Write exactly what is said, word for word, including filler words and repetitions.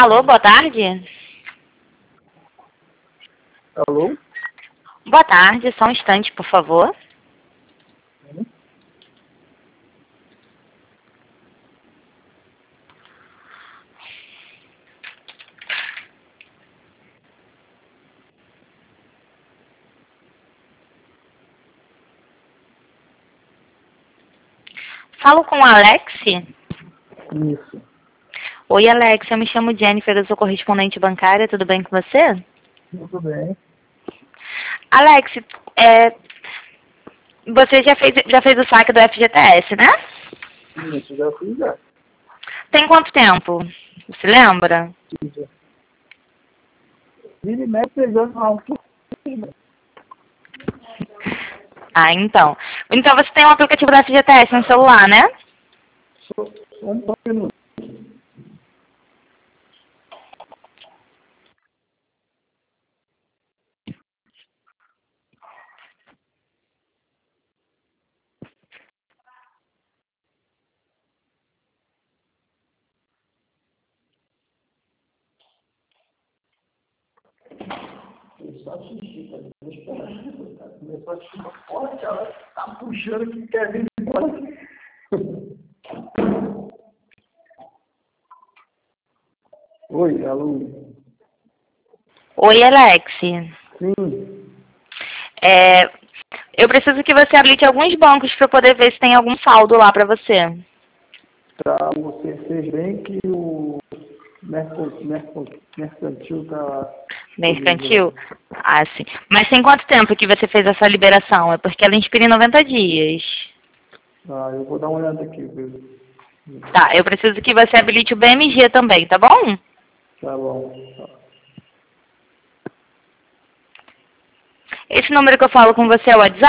Alô, boa tarde. Alô? Boa tarde, só um instante, por favor. Falo com o Alex? Isso. Oi, Alex, eu me chamo Jennifer, eu sou correspondente bancária, tudo bem com você? Tudo bem. Alex, é, você já fez, já fez o saque do F G T S, né? Isso, já fiz já. Tem quanto tempo? Você lembra? Isso. Vira e mexe pegando algo. Ah, então. Então você tem um aplicativo do F G T S no celular, né? Só só um minuto. Começou a assistir, cara. Vou esperar. Começou a assistir uma forte, ela tá puxando que quer vir embora. Oi, alô. Oi, Alex. Sim. É, eu preciso que você habilite alguns bancos para poder ver se tem algum saldo lá para você. Tá, você fez bem que o merco- merco- mercantil tá Mercantil? Ah, sim. Mas tem quanto tempo que você fez essa liberação? É porque ela inspira em noventa dias. Ah, eu vou dar uma olhada aqui, viu? Tá, eu preciso que você habilite o B M G também, tá bom? Tá bom. Tá. Esse número que eu falo com você é o WhatsApp?